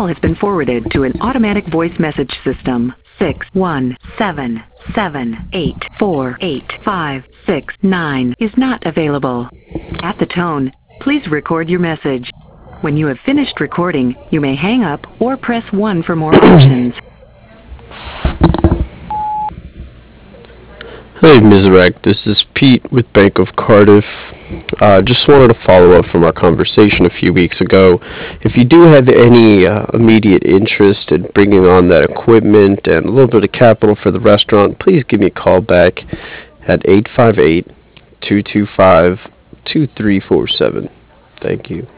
call has been forwarded to an automatic voice message system. 61778485669 is not available. At the tone, please record your message. When you have finished recording, you may hang up or press 1 for more options. Hey, Mizarek, this is Pete with Bank of Cardiff. Just wanted to follow up from our conversation a few weeks ago. If you do have any immediate interest in bringing on that equipment and a little bit of capital for the restaurant, please give me a call back at 858-225-2347. Thank you.